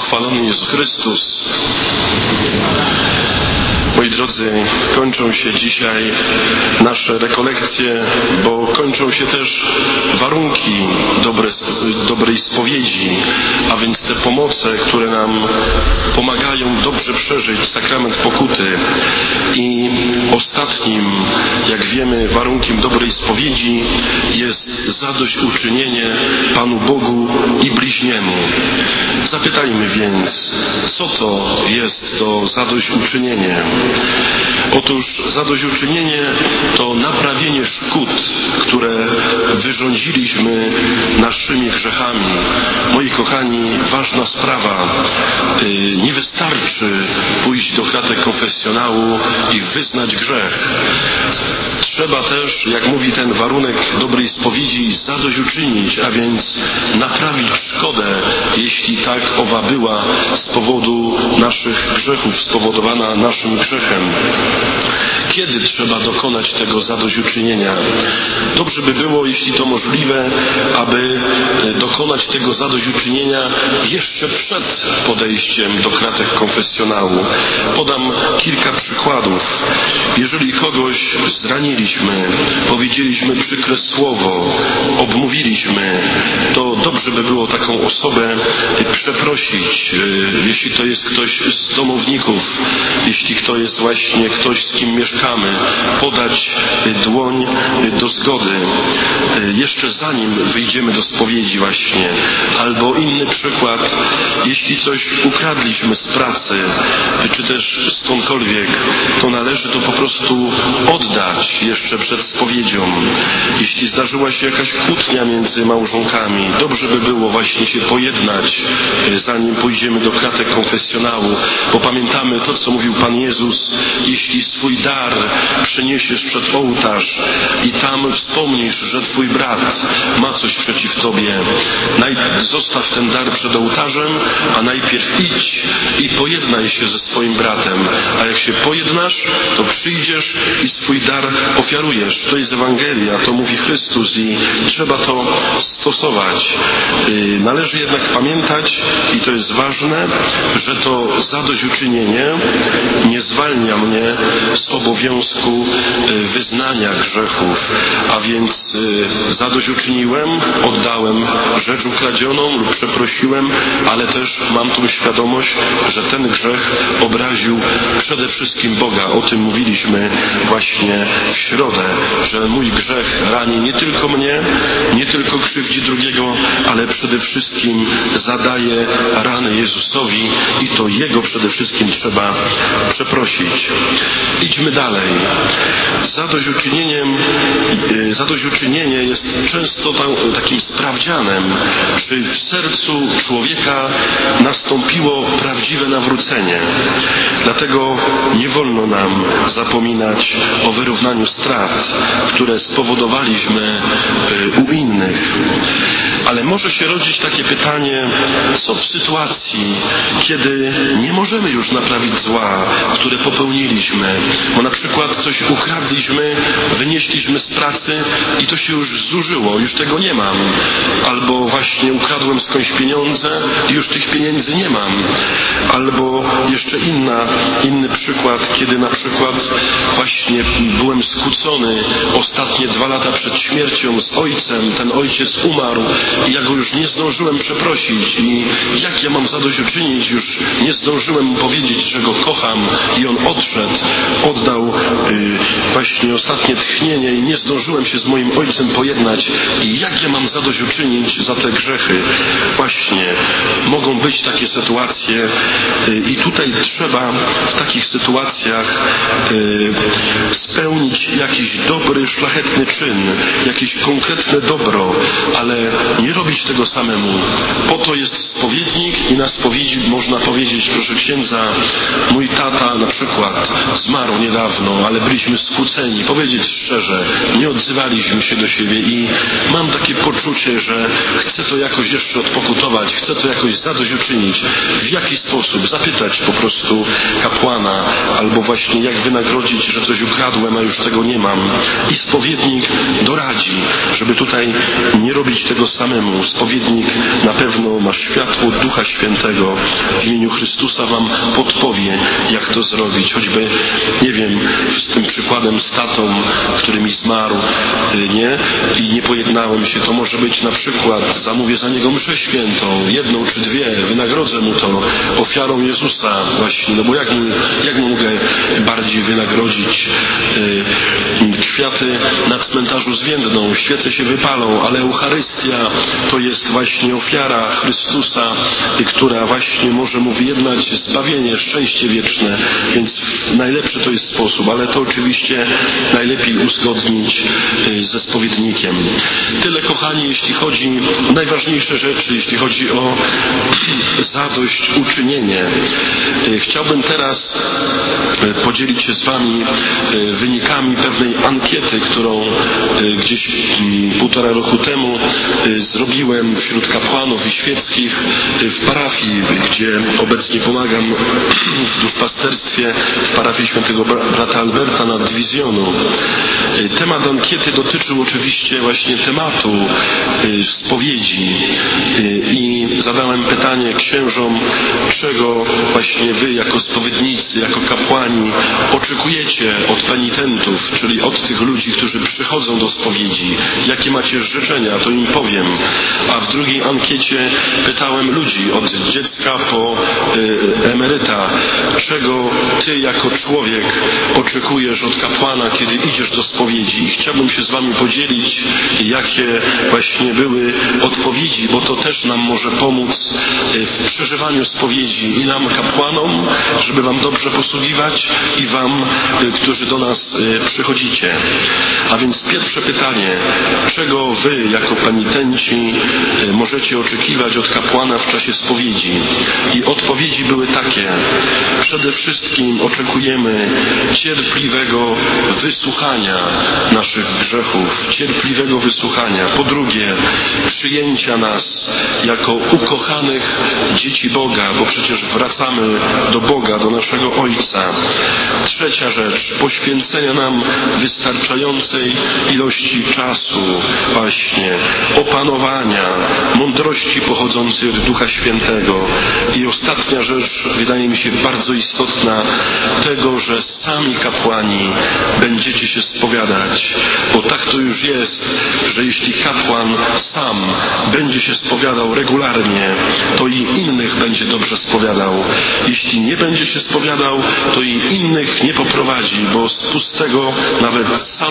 Pochwalony Jezus Chrystus. Moi drodzy, kończą się dzisiaj nasze rekolekcje, bo kończą się też warunki dobrej spowiedzi, a więc te pomoce, które nam pomagają dobrze przeżyć sakrament pokuty. I ostatnim, jak wiemy, warunkiem dobrej spowiedzi jest zadośćuczynienie Panu Bogu i bliźniemu. Zapytajmy więc, co to jest to zadośćuczynienie? Otóż zadośćuczynienie to naprawienie szkód, które wyrządziliśmy naszymi grzechami. Moi kochani, ważna sprawa. Nie wystarczy pójść do kratek konfesjonału i wyznać grzech. Trzeba też, jak mówi ten warunek dobrej spowiedzi, zadośćuczynić, a więc naprawić szkodę, jeśli tak owa była z powodu naszych grzechów, spowodowana naszym grzechem. Kiedy trzeba dokonać tego zadośćuczynienia? Dobrze by było, jeśli to możliwe, aby dokonać tego zadośćuczynienia jeszcze przed podejściem do kratek konfesjonału. Podam kilka przykładów. Jeżeli kogoś zraniliśmy, powiedzieliśmy przykre słowo, obmówiliśmy, to dobrze by było taką osobę przeprosić, jeśli to jest ktoś z domowników, jeśli to jest właśnie ktoś, z kim mieszkamy, podać dłoń do zgody, jeszcze zanim wyjdziemy do spowiedzi właśnie. Albo inny przykład, jeśli coś ukradliśmy z pracy, czy też skądkolwiek, to należy to po prostu oddać jeszcze przed spowiedzią. Jeśli zdarzyła się jakaś kłótnia między małżonkami, dobrze by było właśnie się pojednać, zanim pójdziemy do kratek konfesjonału, bo pamiętamy to, co mówił Pan Jezus: jeśli swój dar przyniesiesz przed ołtarz i tam wspomnisz, że twój brat ma coś przeciw tobie, zostaw ten dar przed ołtarzem, a najpierw idź i pojednaj się ze swoim bratem. A jak się pojednasz, to przyjdziesz i swój dar ofiarujesz. To jest Ewangelia, to mówi Chrystus i trzeba to stosować. Należy jednak pamiętać, i to jest ważne, że to zadośćuczynienie nie zwalnia mnie z obowiązku wyznania grzechów, a więc zadośćuczyniłem, oddałem rzecz ukradzioną lub przeprosiłem, ale też mam tą świadomość, że ten grzech obraził przede wszystkim Boga. O tym mówiliśmy właśnie w środę, że mój grzech rani nie tylko mnie, nie tylko krzywdzi drugiego, ale przede wszystkim zadaje rany Jezusowi i to Jego przede wszystkim trzeba przeprosić. Idźmy dalej. Zadośćuczynienie jest często takim sprawdzianem, czy w sercu człowieka nastąpiło prawdziwe nawrócenie. Dlatego nie wolno nam zapominać o wyrównaniu strat, które spowodowaliśmy u innych. Ale może się rodzić takie pytanie, co w sytuacji, kiedy nie możemy już naprawić zła, które popełniliśmy, bo na przykład coś ukradliśmy, wynieśliśmy z pracy i to się już zużyło, już tego nie mam. Albo właśnie ukradłem skądś pieniądze i już tych pieniędzy nie mam. Albo jeszcze inny przykład, kiedy na przykład właśnie byłem skłócony ostatnie 2 lata przed śmiercią z ojcem, ten ojciec umarł i ja go już nie zdążyłem przeprosić i jak ja mam zadośćuczynić, już nie zdążyłem mu powiedzieć, że go kocham i on odszedł, oddał właśnie ostatnie tchnienie i nie zdążyłem się z moim ojcem pojednać i jak ja mam zadośćuczynić za te grzechy. Właśnie mogą być takie sytuacje i tutaj trzeba w takich sytuacjach spełnić jakiś dobry, szlachetny czyn, jakieś konkretne dobro, ale nie robić tego samemu. Po to jest spowiednik i na spowiedzi można powiedzieć: proszę księdza, mój tata na przykład zmarł niedawno, ale byliśmy skłóceni. Powiedzieć szczerze, nie odzywaliśmy się do siebie i mam takie poczucie, że chcę to jakoś jeszcze odpokutować, chcę to jakoś zadośćuczynić. W jaki sposób? Zapytać po prostu kapłana, albo właśnie jak wynagrodzić, że coś ukradłem, a już tego nie mam. I spowiednik doradzi, żeby tutaj nie robić tego samego, samemu. Spowiednik na pewno ma światło Ducha Świętego. W imieniu Chrystusa wam podpowie, jak to zrobić. Choćby, nie wiem, z tym przykładem z tatą, który mi zmarł, nie? I nie pojednałem się. To może być na przykład, zamówię za niego mszę świętą, 1 czy 2, wynagrodzę mu to ofiarą Jezusa właśnie, no bo jak mu mogę bardziej wynagrodzić? Kwiaty na cmentarzu zwiędną, świece się wypalą, ale Eucharystia to jest właśnie ofiara Chrystusa, która właśnie może mu wyjednać zbawienie, szczęście wieczne, więc najlepszy to jest sposób, ale to oczywiście najlepiej uzgodnić ze spowiednikiem. Tyle, kochani, jeśli chodzi o najważniejsze rzeczy, jeśli chodzi o zadośćuczynienie. Chciałbym teraz podzielić się z wami wynikami pewnej ankiety, którą gdzieś 1,5 roku temu zrobiłem wśród kapłanów i świeckich w parafii, gdzie obecnie pomagam w duszpasterstwie w parafii świętego brata Alberta nad Dywizjonu. Temat ankiety dotyczył oczywiście właśnie tematu spowiedzi i zadałem pytanie księżom, czego właśnie wy jako spowiednicy, jako kapłani oczekujecie od penitentów, czyli od tych ludzi, którzy przychodzą do spowiedzi. Jakie macie życzenia, to im powiem. A w drugiej ankiecie pytałem ludzi od dziecka po emeryta, czego ty jako człowiek oczekujesz od kapłana, kiedy idziesz do spowiedzi. I chciałbym się z wami podzielić, jakie właśnie były odpowiedzi, bo to też nam może pomóc w przeżywaniu spowiedzi i nam, kapłanom, żeby wam dobrze posługiwać, i wam, którzy do nas przychodzicie. A więc pierwsze pytanie, czego wy jako penitenci możecie oczekiwać od kapłana w czasie spowiedzi? I odpowiedzi były takie: przede wszystkim oczekujemy cierpliwego wysłuchania naszych grzechów, cierpliwego wysłuchania. Po drugie, przyjęcia nas jako ukochanych dzieci Boga, bo przecież wracamy do Boga, do naszego Ojca. Trzecia rzecz, poświęcenia nam wystarczającej ilości czasu, właśnie opanowania, mądrości pochodzącej od Ducha Świętego. I ostatnia rzecz, wydaje mi się bardzo istotna, tego, że sami kapłani będziecie się spowiadać, bo tak to już jest, że jeśli kapłan sam będzie się spowiadał regularnie, to i innych będzie dobrze spowiadał. Jeśli nie będzie się spowiadał, to i innych nie poprowadzi, bo z pustego nawet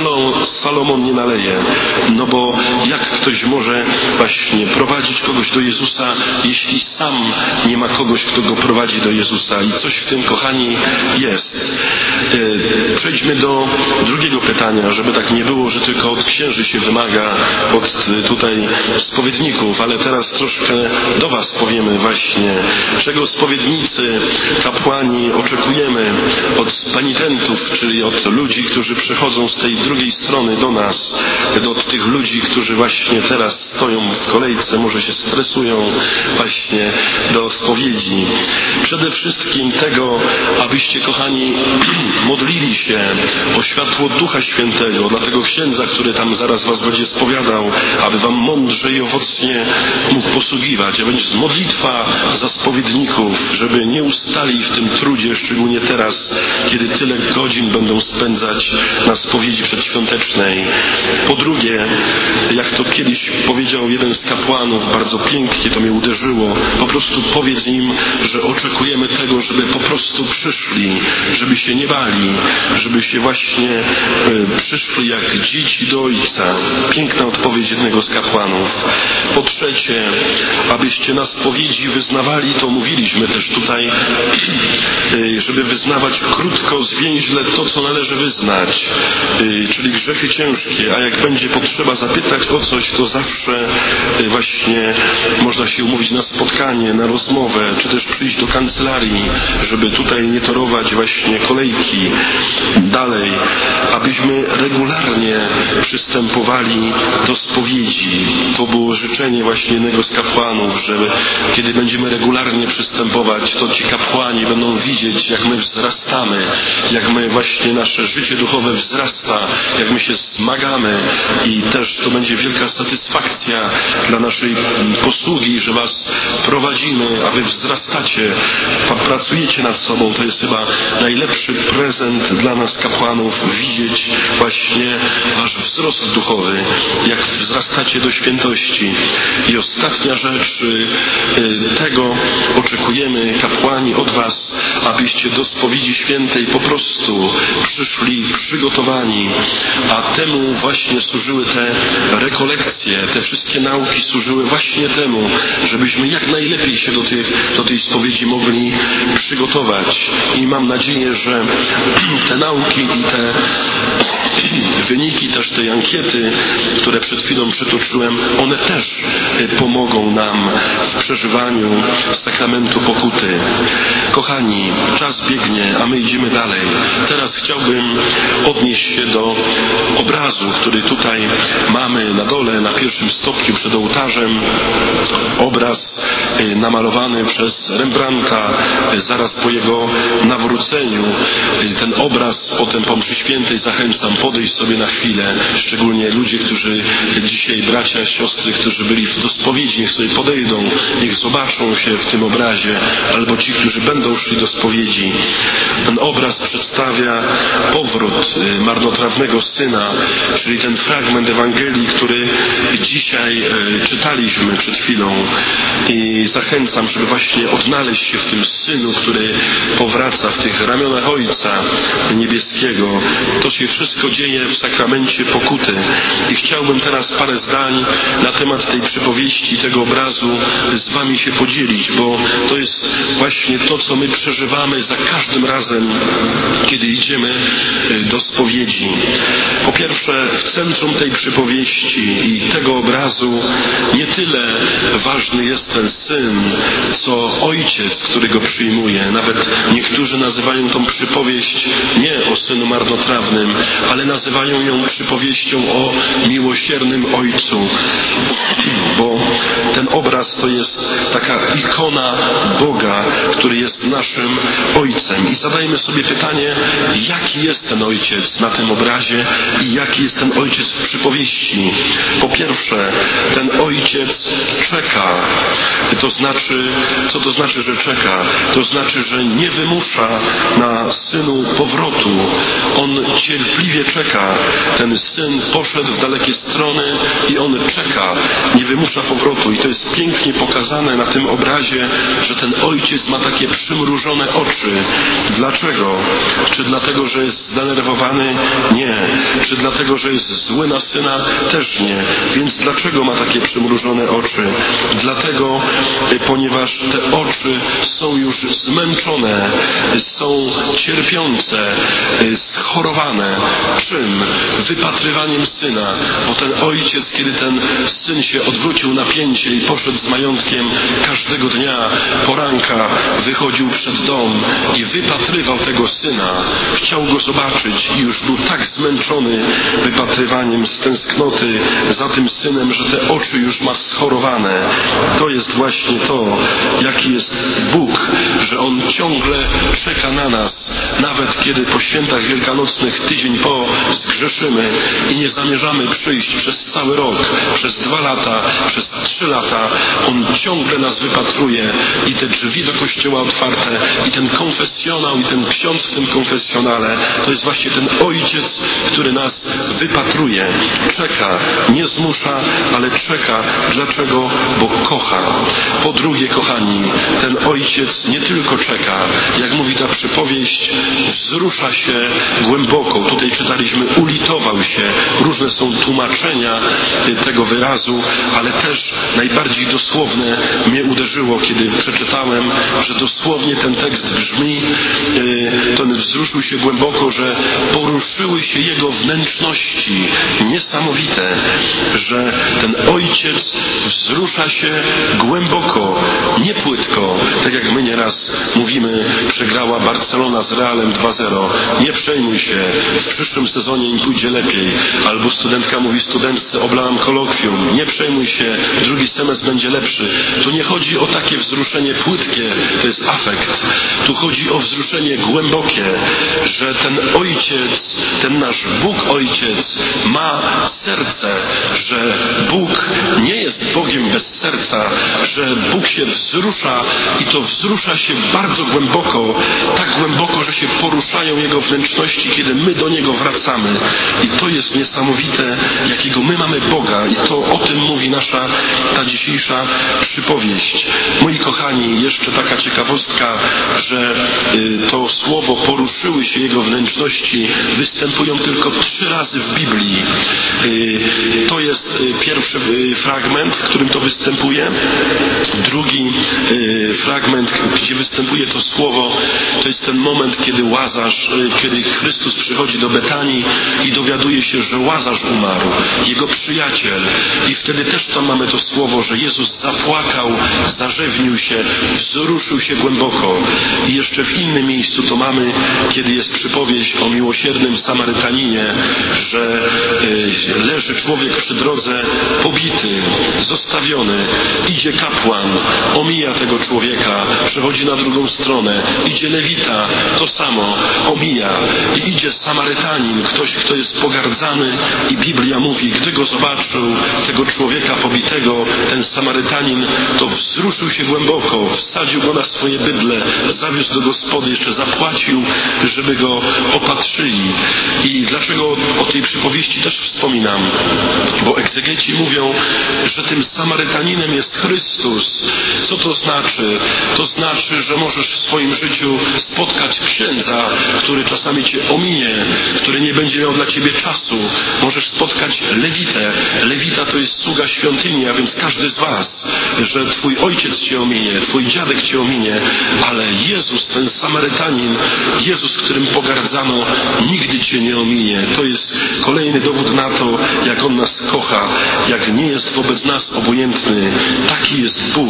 Salomon nie naleje. No bo jak ktoś może właśnie prowadzić kogoś do Jezusa, jeśli sam nie ma kogoś, kto go prowadzi do Jezusa? I coś w tym, kochani, jest. Przejdźmy do drugiego pytania, żeby tak nie było, że tylko od księży się wymaga, od tutaj spowiedników, ale teraz troszkę do was powiemy właśnie, czego spowiednicy, kapłani oczekujemy od penitentów, czyli od ludzi, którzy przychodzą z tej drugiej strony do nas, od tych ludzi, którzy właśnie teraz stoją w kolejce, może się stresują właśnie do spowiedzi. Przede wszystkim tego, abyście, kochani, modlili się o światło Ducha Świętego dla tego księdza, który tam zaraz was będzie spowiadał, aby wam mądrze i owocnie mógł posługiwać. A więc modlitwa za spowiedników, żeby nie ustali w tym trudzie, szczególnie teraz, kiedy tyle godzin będą spędzać na spowiedzi przedświątecznej. Po drugie, jak to kiedyś powiedział jeden z kapłanów, bardzo pięknie to mnie uderzyło, po prostu powiedz im, że oczekujemy tego, żeby po prostu przyszli, żeby się nie bali, żeby się właśnie przyszli jak dzieci do Ojca. Piękna odpowiedź jednego z kapłanów. Po trzecie, abyście na spowiedzi wyznawali, to mówiliśmy też tutaj, żeby wyznawać krótko, zwięźle to, co należy wyznać, czyli grzechy ciężkie, a jak będzie potrzeba zapytać o coś, to zawsze właśnie można się umówić na spotkanie, na rozmowę, czy też przyjść do kancelarii, żeby tutaj nie torować właśnie kolejki dalej, abyśmy regularnie przystępowali do spowiedzi. To było życzenie właśnie jednego z kapłanów, że kiedy będziemy regularnie przystępować, to ci kapłani będą widzieć, jak my wzrastamy, jak my właśnie nasze życie duchowe wzrasta, jak my się zmagamy i też to będzie wielka satysfakcja dla naszej posługi, że was prowadzimy, a wy wzrastacie, pracujecie nad sobą. To jest chyba najlepszy prezent dla nas kapłanów, widzieć właśnie wasz wzrost duchowy, jak wzrastacie do świętości. I ostatnia rzecz, tego oczekujemy, kapłani, od was, abyście do spowiedzi świętej po prostu przyszli przygotowani, a temu właśnie służyły te rekolekcje, te wszystkie nauki służyły właśnie temu, żebyśmy jak najlepiej się do tej spowiedzi mogli przygotować. I mam nadzieję, że te nauki i te wyniki też tej ankiety, które przed chwilą przytoczyłem, one też pomogą nam w przeżywaniu sakramentu pokuty. Kochani, czas biegnie, a my idziemy dalej. Teraz chciałbym odnieść się do obrazu, który tutaj mamy na dole, na pierwszym stopniu przed ołtarzem. Obraz namalowany przez Rembrandta zaraz po jego nawróceniu. Ten obraz potem po mszy świętej zachęcam podejść sobie na chwilę, szczególnie ludzie, którzy dzisiaj, bracia, siostry, którzy byli do spowiedzi, niech sobie podejdą, niech zobaczą się w tym obrazie, albo ci, którzy będą szli do spowiedzi. Ten obraz przedstawia powrót marnotrawnego syna, czyli ten fragment Ewangelii, który dzisiaj czytaliśmy przed chwilą. I zachęcam, żeby właśnie odnaleźć się w tym synu, który powraca w tych ramionach Ojca Niebieskiego. To się wszystko dzieje w sakramencie pokuty. I chciałbym teraz parę zdań na temat tej przypowieści, tego obrazu z wami się podzielić, bo to jest właśnie to, co my przeżywamy za każdym razem, kiedy idziemy do spowiedzi. Po pierwsze, w centrum tej przypowieści i tego obrazu nie tyle ważny jest ten syn, co ojciec, który go przyjmuje. Nawet niektórzy nazywają tą przypowieść nie o synu marnotrawnym, ale nazywają ją przypowieścią o miłosiernym ojcu, bo ten obraz to jest taka ikona Boga, który jest naszym ojcem. I zadajmy sobie pytanie, jaki jest ten ojciec na tym obrazie i jaki jest ten ojciec w przypowieści. Po pierwsze, ten ojciec czeka. To znaczy, co to znaczy, że czeka? To znaczy, że nie wymusza na synu powrotu. On cierpliwie czeka. Ten syn poszedł w dalekie strony i on czeka. Nie wymusza powrotu. I to jest pięknie pokazane na tym obrazie, że ten ojciec ma takie przymrużone oczy. Dlaczego? Czy dlatego, że jest zdenerwowany? Nie. Czy dlatego, że jest zły na syna? Też nie. Więc dlaczego ma takie przymrużone oczy? Dlatego, ponieważ te oczy są już zmęczone, są cierpiące, schorowane. Czym? Wypatrywaniem syna. Bo ten ojciec, kiedy ten syn się odwrócił na pięcie i poszedł z majątkiem, każdego dnia poranka wychodził przed dom i wypatrywał tego syna. Chciał go zobaczyć i już był tak zmęczony wypatrywaniem z tęsknoty za tym synem, że te oczy już ma schorowane. To jest właśnie to, jaki jest Bóg, że On ciągle czeka na nas, nawet kiedy po świętach wielkanocnych tydzień po zgrzeszymy i nie zamierzamy przyjść przez cały rok, przez 2 lata, przez 3 lata. On ciągle nas wypatruje i te drzwi do kościoła otwarte i ten konfesjonał i ten ksiądz w tym konfesjonale, to jest właśnie ten ojciec, który nas wypatruje. Czeka, nie zmusza, ale czeka. Dlaczego? Bo kocha. Po drugie, kochani, ten ojciec nie tylko czeka, jak mówi ta przypowieść, wzrusza się głęboko. Tutaj czytaliśmy, ulitował się. Różne są tłumaczenia tego wyrazu, ale też najbardziej dosłowne mnie uderzyło, kiedy przeczytałem, że dosłownie ten tekst tekst brzmi, ten wzruszył się głęboko, że poruszyły się jego wnętrzności. Niesamowite, że ten ojciec wzrusza się głęboko, nie płytko, tak jak my nieraz mówimy, przegrała Barcelona z Realem 2-0. Nie przejmuj się, w przyszłym sezonie im pójdzie lepiej. Albo studentka mówi studentce, oblałam kolokwium. Nie przejmuj się, drugi semestr będzie lepszy. Tu nie chodzi o takie wzruszenie płytkie, to jest afekt. Tu chodzi o wzruszenie głębokie, że ten ojciec, ten nasz Bóg Ojciec ma serce, że Bóg nie jest Bogiem bez serca, że Bóg się wzrusza i to wzrusza się bardzo głęboko, tak głęboko, że się poruszają Jego wnętrzności, kiedy my do Niego wracamy. I to jest niesamowite, jakiego my mamy Boga i to o tym mówi nasza ta dzisiejsza przypowieść. Moi kochani, jeszcze taka ciekawostka, że to słowo poruszyły się Jego wnętrzności występują tylko 3 razy w Biblii. To jest pierwszy fragment, w którym to występuje. Drugi fragment, gdzie występuje to słowo, to jest ten moment, kiedy Chrystus przychodzi do Betanii i dowiaduje się, że Łazarz umarł, jego przyjaciel. I wtedy też tam mamy to słowo, że Jezus zapłakał, zarzewnił się, wzruszył się głęboko. I jeszcze w innym miejscu to mamy, kiedy jest przypowieść o miłosiernym Samarytaninie, że leży człowiek przy drodze pobity, zostawiony. Idzie kapłan, omija tego człowieka, przechodzi na drugą stronę. Idzie lewita, to samo, omija. I idzie Samarytanin, ktoś, kto jest pogardzany i Biblia mówi, gdy go zobaczył, tego człowieka pobitego, ten Samarytanin, to wzruszył się głęboko, wsadził go na swoje bydle, zawiózł do gospody, jeszcze zapłacił, żeby go opatrzyli. I dlaczego o tej przypowieści też wspominam? Bo egzegeci mówią, że tym Samarytaninem jest Chrystus. Co to znaczy? To znaczy, że możesz w swoim życiu spotkać księdza, który czasami cię ominie, który nie będzie miał dla ciebie czasu. Możesz spotkać lewitę. Lewita to jest sługa świątyni, a więc każdy z was, że twój ojciec cię ominie, twój dziadek cię ominie, ale Jezus, ten Samarytanin, Jezus, którym pogardzano, nigdy cię nie ominie. To jest kolejny dowód na to, jak On nas kocha, jak nie jest wobec nas obojętny. Taki jest Bóg.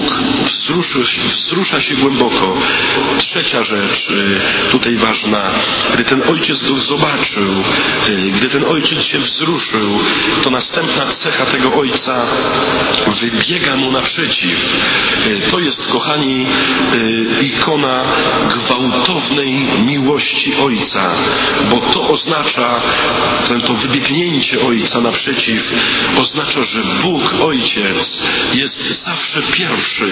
Wzrusza się głęboko. Trzecia rzecz, tutaj ważna. Gdy ten ojciec go zobaczył, gdy ten ojciec się wzruszył, to następna cecha tego ojca wybiega mu naprzeciw. To jest, kochani, ikona gwałtownej miłości ojca, bo to oznacza, to wybiegnięcie ojca naprzeciw oznacza, że Bóg Ojciec jest zawsze pierwszy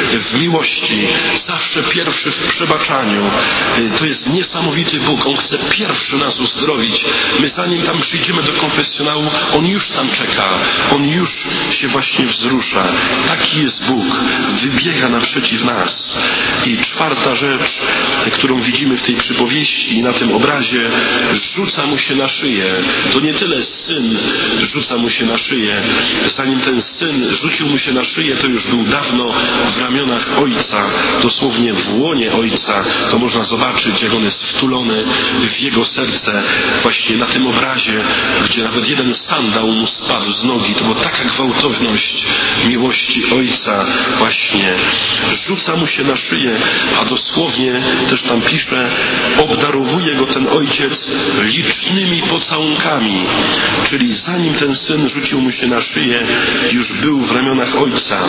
w miłości, zawsze pierwszy w przebaczaniu. To jest niesamowity Bóg. On chce pierwszy nas uzdrowić. My zanim tam przyjdziemy do konfesjonału, On już tam czeka. On już się właśnie wzrusza. Taki jest Bóg. Wybiega naprzeciw nas. I czwarta rzecz, którą widzimy w tej przypowieści i na tym obrazie, rzuca mu się na szyję. To nie tyle syn rzuca mu się na szyję. Zanim ten syn rzucił mu się na szyję, to już był dawno w ramionach ojca, dosłownie w łonie ojca. To można zobaczyć, jak on jest wtulony w jego serce, właśnie na tym obrazie, gdzie nawet jeden sandał mu spadł z nogi. To była taka gwałtowność miłości ojca właśnie. Rzuca mu się na szyję, a dosłownie też tam pisze, obdarowuje go ten ojciec licznymi pocałunkami. Czyli zanim ten syn rzucił mu się na szyję, już był w ramionach ojca.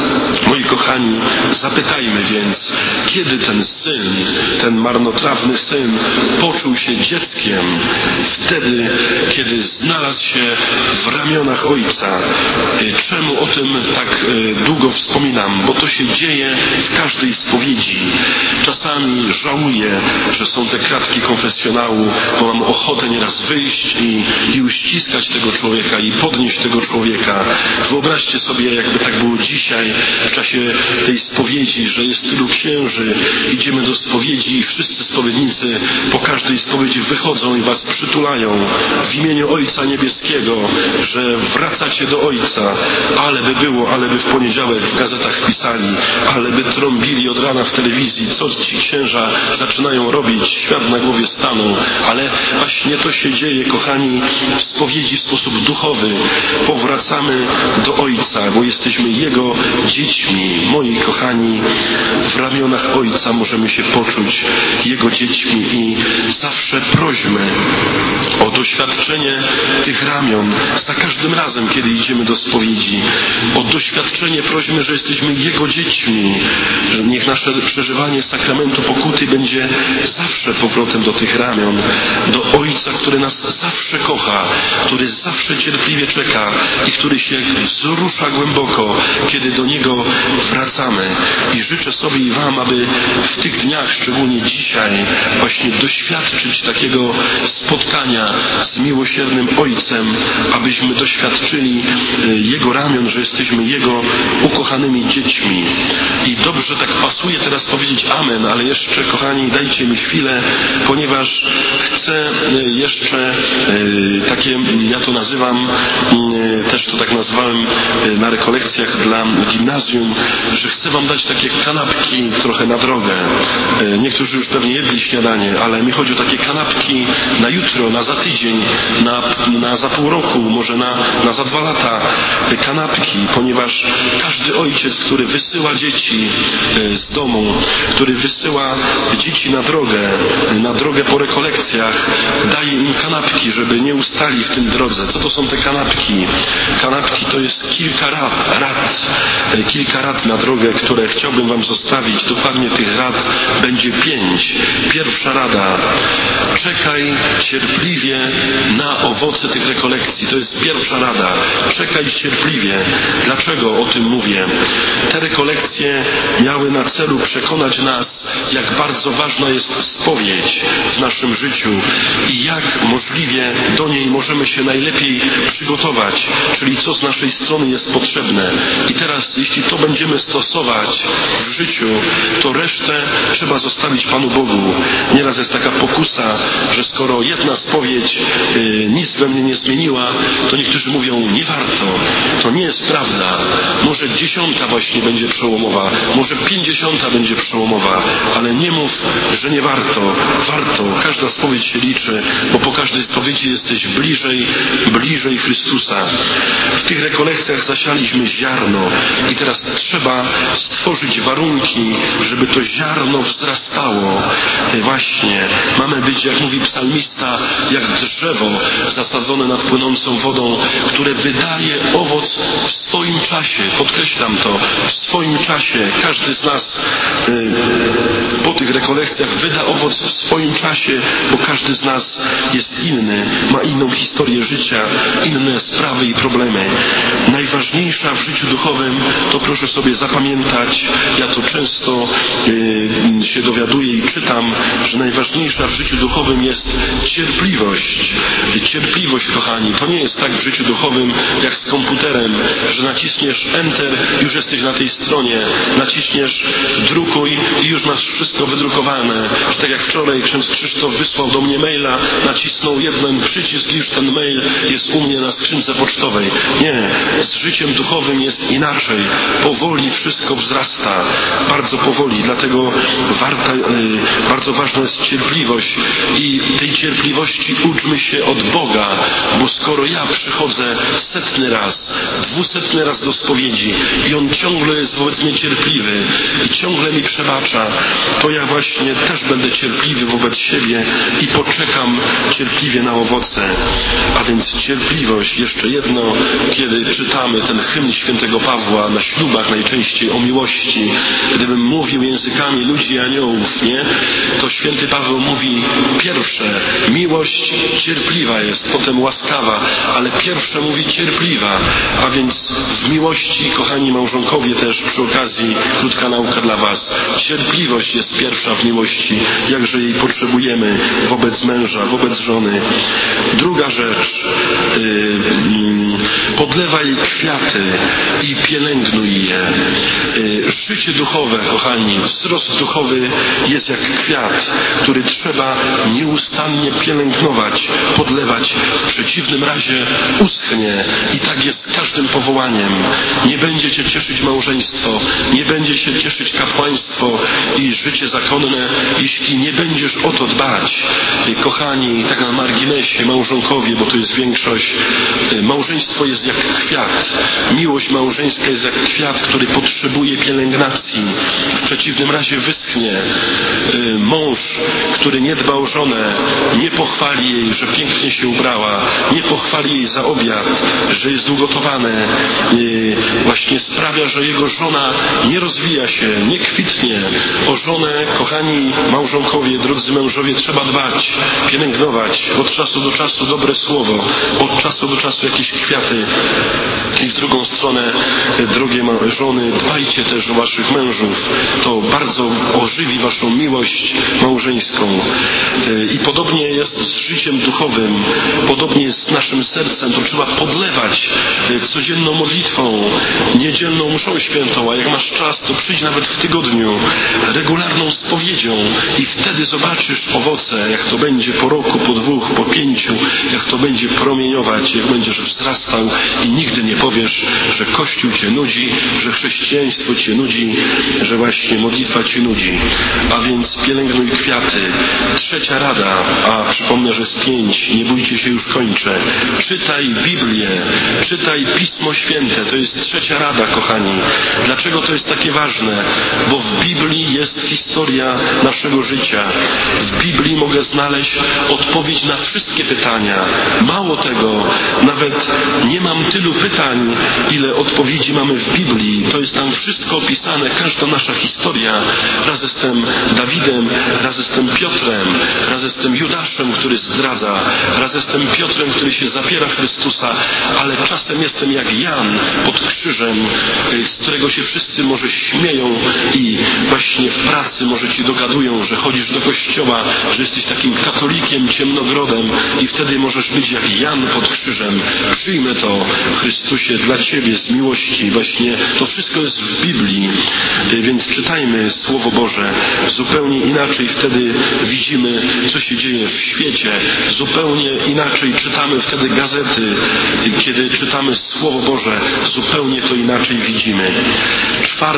Moi kochani, zapytajmy więc, kiedy ten syn, ten marnotrawny syn poczuł się dzieckiem? Wtedy, kiedy znalazł się w ramionach ojca. Czemu o tym tak długo wspominam? Bo to się dzieje w każdej spowiedzi. Czasami żałuję, że są te kratki konfesjonału, bo mam ochotę nieraz wyjść i uściskać tego człowieka i podnieść tego człowieka. Wyobraźcie sobie, jakby tak było dzisiaj w czasie tej spowiedzi, że jest tylu księży, idziemy do spowiedzi i wszyscy spowiednicy po każdej spowiedzi wychodzą i was przytulają w imieniu Ojca Niebieskiego, że wracacie do Ojca. Ale by było, ale by w poniedziałek w gazetach pisali, ale by trąbili od rana w telewizji, ci księża zaczynają robić, świat na głowie stanął, ale właśnie to się dzieje, kochani, w spowiedzi w sposób duchowy. Powracamy do Ojca, bo jesteśmy Jego dziećmi. Moi kochani, w ramionach Ojca możemy się poczuć Jego dziećmi i zawsze prośmy o doświadczenie tych ramion za każdym razem, kiedy idziemy do spowiedzi. O doświadczenie prośmy, że jesteśmy Jego dziećmi. Niech nasze przeżywanie sakramentu pokuty będzie zawsze powrotem do tych ramion, do Ojca, który nas zawsze kocha, który zawsze cierpliwie czeka i który się wzrusza głęboko, kiedy do Niego wracamy. I życzę sobie i Wam, aby w tych dniach, szczególnie dzisiaj, właśnie doświadczyć takiego spotkania z miłosiernym Ojcem, abyśmy doświadczyli Jego ramion, że jesteśmy Jego ukochanymi dziećmi. I dobrze tak pasuje teraz powiedzieć amen, ale jeszcze, kochani, dajcie mi chwilę, ponieważ chcę jeszcze takie, ja to nazywam, też to tak nazwałem na rekolekcjach dla gimnazjum, że chcę Wam dać takie kanapki trochę na drogę. Niektórzy już pewnie jedli śniadanie, ale mi chodzi o takie kanapki na jutro, na za tydzień, na za pół roku, może na za 2 lata. Kanapki, ponieważ każdy ojciec, który wysyła dzieci z domu, który wysyła dzieci na drogę po rekolekcjach, daje im kanapki, żeby nie ustali w tym drodze. Co to są te kanapki? Kanapki to jest kilka rad na drogę, które chciałbym Wam zostawić. Dokładnie tych rad będzie 5. Pierwsza rada. Czekaj cierpliwie na owoce tych rekolekcji. To jest pierwsza rada. Czekaj cierpliwie. Dlaczego o tym mówię? Te rekolekcje miały na celu przekonać nas, jak bardzo ważna jest spowiedź w naszym życiu i jak możliwie do niej możemy się najlepiej przygotować, czyli co z naszej strony jest potrzebne. I teraz, jeśli to będziemy stosować w życiu, to resztę trzeba zostawić Panu Bogu. Nieraz jest taka pokusa, że skoro jedna spowiedź nic we mnie nie zmieniła, to niektórzy mówią, nie warto. To nie jest prawda. Może 10 właśnie będzie przełomowa, może 50 będzie przełomowa, ale nie mów, że nie warto. Warto. Każda spowiedź się liczy, bo po każdej spowiedzi jesteś bliżej Chrystusa. W tych rekolekcjach zasialiśmy ziarno i teraz trzeba stworzyć warunki, żeby to ziarno wzrastało. Właśnie mamy być, jak mówi psalmista, jak drzewo zasadzone nad płynącą wodą, które wydaje owoc w swoim czasie. Podkreślam to, w swoim czasie. Każdy z nas po tych rekolekcjach wyda owoc w swoim czasie, bo każdy z nas jest inny, ma inną historię życia, inne sprawy i problemy. Najważniejsza w życiu duchowym, to proszę sobie zapamiętać, ja to często się dowiaduję i czytam, że najważniejsza w życiu duchowym jest cierpliwość. Cierpliwość, kochani, to nie jest tak w życiu duchowym jak z komputerem, że naciśniesz Enter, już jesteś na tej stronie, naciśniesz drukuj i już masz wszystko wydrukowane. Że tak jak wczoraj ksiądz Krzysztof wysłał do mnie maila, nacisnął jeden przycisk i już ten mail jest u mnie na skrzynce pocztowej. Nie, z życiem duchowym jest inaczej. Powoli wszystko wzrasta, bardzo powoli, dlatego bardzo ważna jest cierpliwość i tej cierpliwości uczmy się od Boga, bo skoro ja przychodzę 100. raz, 200. raz do spowiedzi i On ciągle jest wobec mnie cierpliwy i ciągle mi przebacza, to ja właśnie też będę cierpliwy wobec siebie i poczekam cierpliwie na owoce. A więc cierpliwość, jeszcze jedno, kiedy czytamy ten hymn świętego Pawła na ślubach najczęściej o miłości, gdybym mówił językami ludzi i aniołów, nie? To święty Paweł mówi pierwsze, miłość cierpliwa jest, potem łaskawa, ale pierwsze mówi cierpliwa, a więc w miłości, kochani małżonkowie też przy okazji krótka nauka dla Was. Cierpliwość jest pierwsza w miłości, jakże jej potrzebujemy wobec męża, wobec żony. Druga rzecz, podlewaj kwiaty i pielęgnuj je. Życie duchowe, kochani, wzrost duchowy duchowy jest jak kwiat, który trzeba nieustannie pielęgnować, podlewać. W przeciwnym razie uschnie. I tak jest z każdym powołaniem. Nie będzie cię cieszyć małżeństwo, nie będzie cię cieszyć kapłaństwo i życie zakonne, jeśli nie będziesz o to dbać. Kochani, tak na marginesie, małżonkowie, bo to jest większość, małżeństwo jest jak kwiat. Miłość małżeńska jest jak kwiat, który potrzebuje pielęgnacji. W przeciwnym razie wyschnie. Mąż, który nie dba o żonę, nie pochwali jej, że pięknie się ubrała, nie pochwali jej za obiad, że jest ugotowane, właśnie sprawia, że jego żona nie rozwija się, nie kwitnie. O żonę, kochani małżonkowie, drodzy mężowie, trzeba dbać, pielęgnować. Od czasu do czasu dobre słowo, od czasu do czasu jakieś kwiaty. I w drugą stronę, drogie żony, dbajcie też o waszych mężów. To bardzo ożywi waszą miłość małżeńską. I podobnie jest z życiem duchowym, podobnie jest z naszym sercem. To trzeba podlewać codzienną modlitwą, niedzielną mszą świętą, a jak masz czas, to przyjdź nawet w tygodniu, regularną spowiedzią i wtedy zobaczysz owoce, jak to będzie po roku, po 2, po 5, jak to będzie promieniować, jak będziesz wzrastał i nigdy nie powiesz, że Kościół cię nudzi, że chrześcijaństwo cię nudzi, że właśnie modlitwa cię nudzi. A więc pielęgnuj kwiaty. 3. rada, a przypomnę, że jest 5, nie bójcie się, już kończę. Czytaj Biblię, czytaj Pismo Święte, to jest 3. rada, kochani. Dlaczego to jest takie ważne? Bo w Biblii jest historia naszego życia. W Biblii mogę znaleźć odpowiedź na wszystkie pytania. Mało tego, nawet nie mam tylu pytań, ile odpowiedzi mamy w Biblii. To jest tam wszystko opisane, każda nasza historia. Raz jestem Dawidem, raz jestem Piotrem, raz jestem Judaszem, który zdradza, raz jestem Piotrem, który się zapiera Chrystusa, ale czasem jestem jak Jan pod krzyżem, z którego się wszyscy może śmieją i właśnie w pracy może ci dogadują, że chodzisz do kościoła, że jesteś takim katolikiem, ciemnogrodem i wtedy możesz być jak Jan pod krzyżem. Przyjmę to, Chrystusie, dla Ciebie z miłości. Właśnie to wszystko jest w Biblii, więc czytajmy Słowo Boże. Zupełnie inaczej wtedy widzimy, co się dzieje w świecie. Zupełnie inaczej czytamy wtedy gazety. Kiedy czytamy Słowo Boże, zupełnie to inaczej widzimy. 4.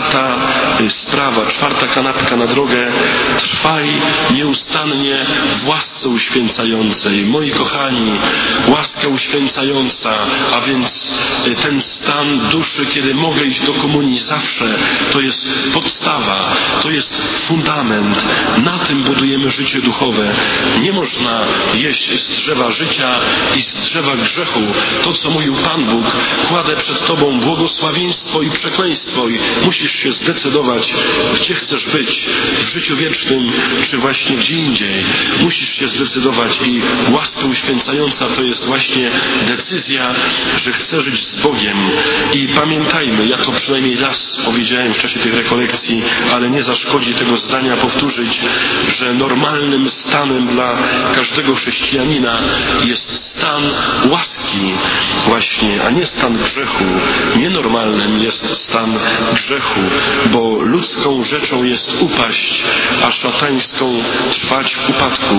sprawa, 4. kanapka na drogę. Trwaj nieustannie w łasce uświęcającej. Moi kochani, łaska uświęcająca, a więc ten stan duszy, kiedy mogę iść do komunii zawsze, to jest podstawa, to jest fundament. Na tym budujemy życie duchowe. Nie można jeść z drzewa życia i z drzewa grzechu. To, co mówił Pan Bóg, kładę przed Tobą błogosławieństwo i przekleństwo i musisz się zdecydować, gdzie chcesz być, w życiu wiecznym, czy właśnie gdzie indziej. Musisz się zdecydować i łaska uświęcająca to jest właśnie decyzja, że chcę żyć z Bogiem. I pamiętajmy, ja to przynajmniej raz powiedziałem w czasie tych rekolekcji, ale nie zaszkodzi tego zdania powtórzyć, że normalnym stanem dla każdego chrześcijanina jest stan łaski właśnie, a nie stan grzechu. Nienormalnym jest stan grzechu, bo ludzką rzeczą jest upaść, a szatańską trwać w upadku.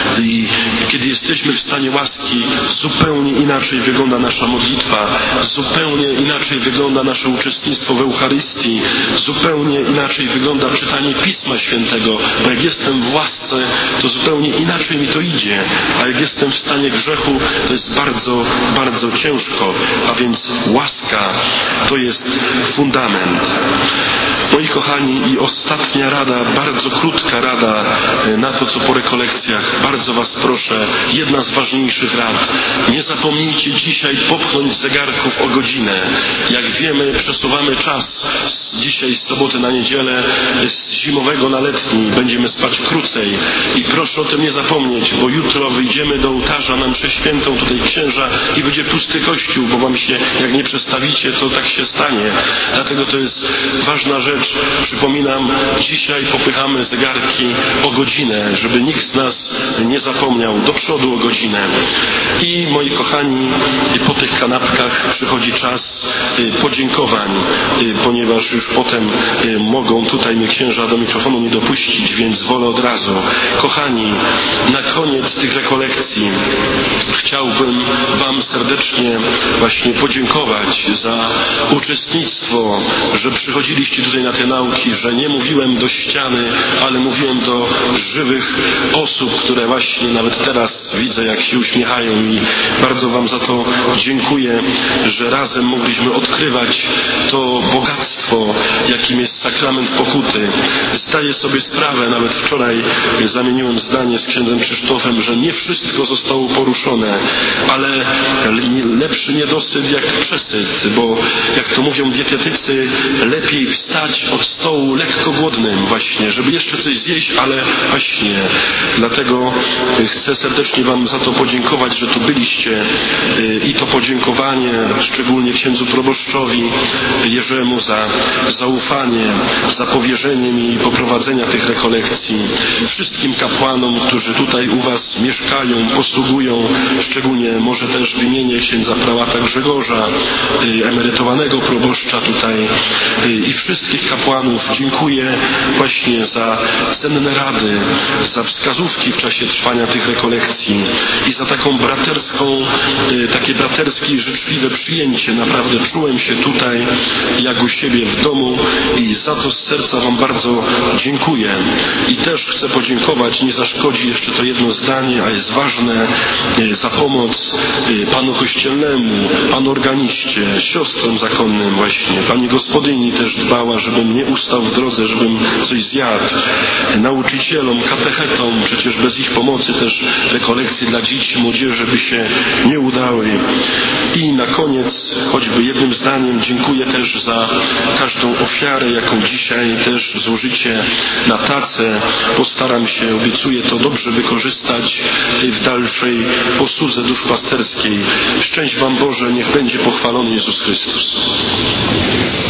I kiedy jesteśmy w stanie łaski, zupełnie inaczej wygląda nasza modlitwa, zupełnie inaczej wygląda nasze uczestnictwo w Eucharystii, zupełnie inaczej wygląda czytanie Pisma Świętego, bo jak jestem w łasce, to zupełnie inaczej mi to idzie, a jak jestem w stanie grzechu, to jest bardzo, bardzo ciężko, a więc łaska to jest fundament. Moi kochani, i ostatnia rada, bardzo krótka rada na to, co po rekolekcjach. Bardzo Was proszę, jedna z ważniejszych rad. Nie zapomnijcie dzisiaj popchnąć zegarków o godzinę. Jak wiemy, przesuwamy czas dzisiaj z soboty na niedzielę, z zimowego na letni. Będziemy spać krócej. I proszę o tym nie zapomnieć, bo jutro wyjdziemy do ołtarza na mszę świętą, tutaj księża, i będzie pusty kościół, bo Wam się, jak nie przestawicie, to tak się stanie. Dlatego to jest ważna rzecz. Przypominam, dzisiaj popychamy zegarki kanapki o godzinę, żeby nikt z nas nie zapomniał, do przodu o godzinę. I moi kochani, po tych kanapkach przychodzi czas podziękowań, ponieważ już potem mogą tutaj mnie księża do mikrofonu nie dopuścić, więc wolę od razu. Kochani, na koniec tych rekolekcji chciałbym Wam serdecznie właśnie podziękować za uczestnictwo, że przychodziliście tutaj na te nauki, że nie mówiłem do ściany, ale mówiłem do żywych osób, które właśnie nawet teraz widzę, jak się uśmiechają i bardzo Wam za to dziękuję, że razem mogliśmy odkrywać to bogactwo, jakim jest sakrament pokuty. Zdaję sobie sprawę, nawet wczoraj zamieniłem zdanie z księdzem Krzysztofem, że nie wszystko zostało poruszone, ale lepszy niedosyt jak przesyt, bo jak to mówią dietetycy, lepiej wstać od stołu lekko głodnym właśnie, żeby jeszcze coś zjeść, ale właśnie. Dlatego chcę serdecznie Wam za to podziękować, że tu byliście i to podziękowanie szczególnie księdzu proboszczowi Jerzemu za zaufanie, za powierzenie mi poprowadzenia tych rekolekcji, wszystkim kapłanom, którzy tutaj u Was mieszkają, posługują, szczególnie może też w imieniu księdza prałata Grzegorza, emerytowanego proboszcza tutaj i wszystkich kapłanów. Dziękuję właśnie za cenne rady, za wskazówki w czasie trwania tych rekolekcji i za taką takie braterskie i życzliwe przyjęcie. Naprawdę czułem się tutaj jak u siebie w domu i za to z serca Wam bardzo dziękuję. I też chcę podziękować, nie zaszkodzi jeszcze to jedno zdanie, a jest ważne, za pomoc panu kościelnemu, panu organiście, siostrom zakonnym właśnie. Pani gospodyni też dbała, żebym nie ustał w drodze, żebym coś zjadł. Nauczycielom, katechetom, przecież bez ich pomocy też rekolekcje dla dzieci, młodzieży by się nie udały. I na koniec, choćby jednym zdaniem, dziękuję też za każdą ofiarę, jaką dzisiaj też złożycie na tacę. Postaram się, obiecuję to dobrze wykorzystać w dalszej posłudze duszpasterskiej. Szczęść Wam Boże, niech będzie pochwalony Jezus Chrystus.